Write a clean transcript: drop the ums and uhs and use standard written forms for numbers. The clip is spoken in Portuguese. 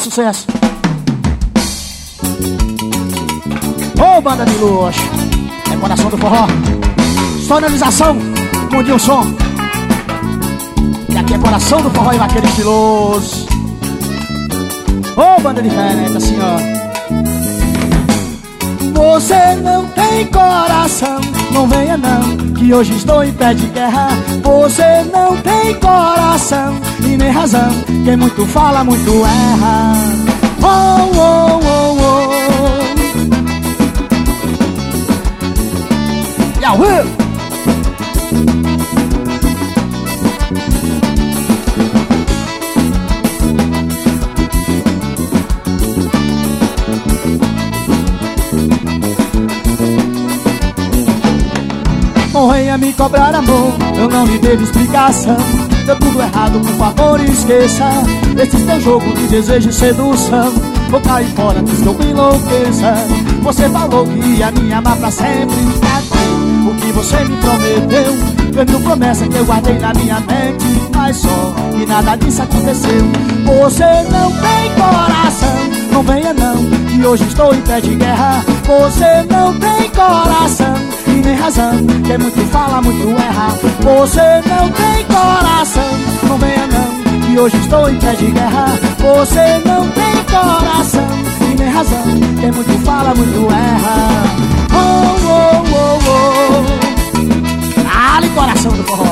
sucesso. Ô, banda de luxo, é coração do forró. Sonorização, Mundinho Som. E aqui é coração do forró e vaqueiro estiloso. Ô, banda diferente, assim, ó. Você não tem coração, não venha não, que hoje estou em pé de guerra. Você não tem coração e nem razão, quem muito fala, muito erra. Oh, oh, oh, oh. Yahoo! Não venha me cobrar amor, eu não lhe devo explicação. Deu tudo errado, por favor esqueça esse teu jogo de desejo e sedução. Vou cair fora antes que eu me enlouqueça. Você falou que ia me amar pra sempre. Cadê o que você me prometeu? Vendo promessa que eu guardei na minha mente, mas só que nada disso aconteceu. Você não tem coração, não venha não, que hoje estou em pé de guerra. Você não tem coração e nem razão, quem muito fala, muito erra. Você não tem coração, não venha não, que hoje estou em pé de guerra. Você não tem coração e nem razão, quem muito fala, muito erra. Oh, oh, oh, oh. Ali, coração do forró.